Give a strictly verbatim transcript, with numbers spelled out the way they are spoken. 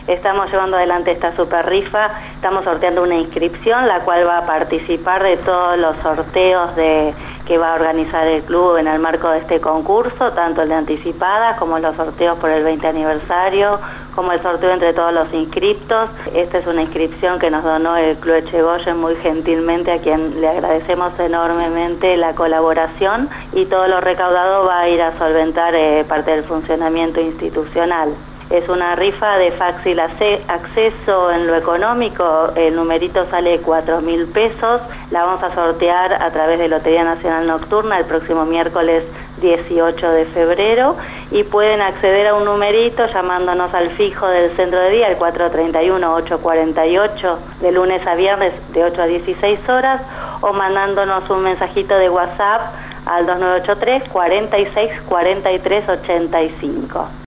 Estamos llevando adelante esta super rifa, estamos sorteando una inscripción, la cual va a participar de todos los sorteos de que va a organizar el club en el marco de este concurso, tanto el de anticipadas como los sorteos por el veinte aniversario, como el sorteo entre todos los inscriptos. Esta es una inscripción que nos donó el Club Echegoyen muy gentilmente, a quien le agradecemos enormemente la colaboración, y todo lo recaudado va a ir a solventar eh, parte del funcionamiento institucional. Es una rifa de fácil acceso en lo económico, el numerito sale cuatro mil pesos, la vamos a sortear a través de Lotería Nacional Nocturna el próximo miércoles dieciocho de febrero, y pueden acceder a un numerito llamándonos al fijo del centro de día, el cuatro tres uno, ocho cuatro ocho, de lunes a viernes de ocho a dieciséis horas, o mandándonos un mensajito de WhatsApp al dos nueve ocho tres, cuarenta y seis, cuarenta y tres, ochenta y cinco.